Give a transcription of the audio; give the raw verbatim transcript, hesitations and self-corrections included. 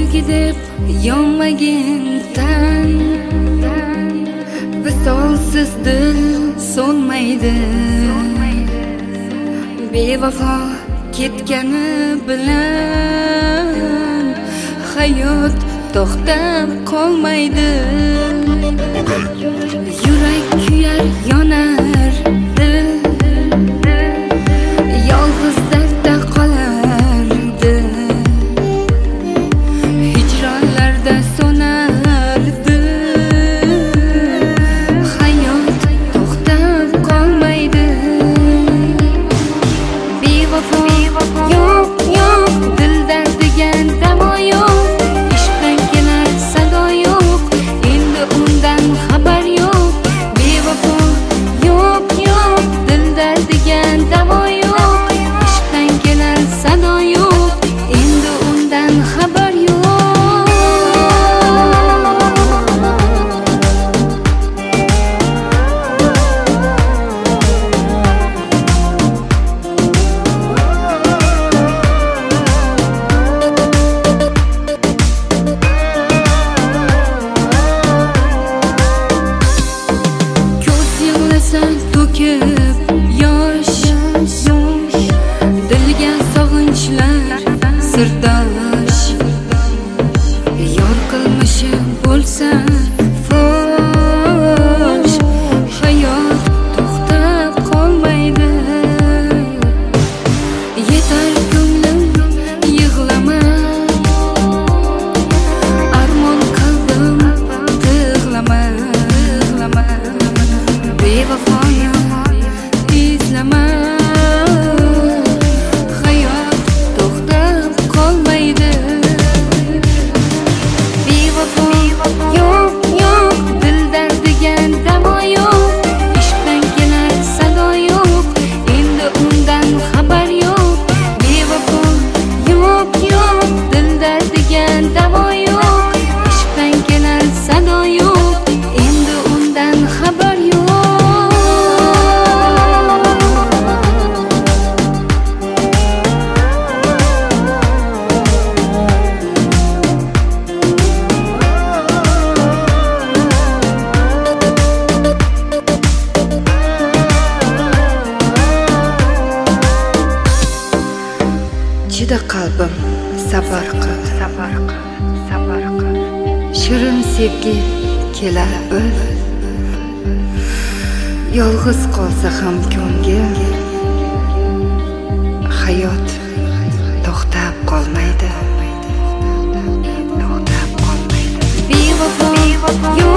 sevgi deb yonmagin tan, visolsiz dil so'nmaydi. Bevafo ketgani bilan hayot to'xtab qolmaydi. Yurak kuyar, yonar dil, yolg'iz dardda qolardi. Hijronlarda so'nardi. Hayot to'xtab qolmaydi. Bevafo yo'q, yo'q, dilda degan davo yo'q. Ishqdan kelar sado yo'q, endi undan xabar yo'q. Bevafo yo'q, yo'q, dilda degan davo yo'q. Ishqdan kelar sado yo'q, endi undan xabar yo'q. To'kib yosh, dilga sog'inchlar sirdosh. Yor qilmishi bo'lsa fosh, hayot to'xtab qolmaydi. Yetar ko'nglim yig'lama, armon qalbim tig'lama. Bevafoni izlama, hayot to'xtab qolmaydi. Bevafo yo'q, yo'q, dilda degan davo yo'q. Ishqdan kelar sado yo'q, endi undan xabar yo'q. Bevafo yo'q, yo'q, dilda degan davo yo'q. Ishqdan kelar sado yo'q, endi undan xabar yo'q. Chida qalbim, sabr qil, sabr qil, sabr qil. Shirin sevgi kelar bir, yolg'iz qolsa ham ko'ngil, hayot to'xtab qolmaydi. To'xtab qolmaydi. Bevafo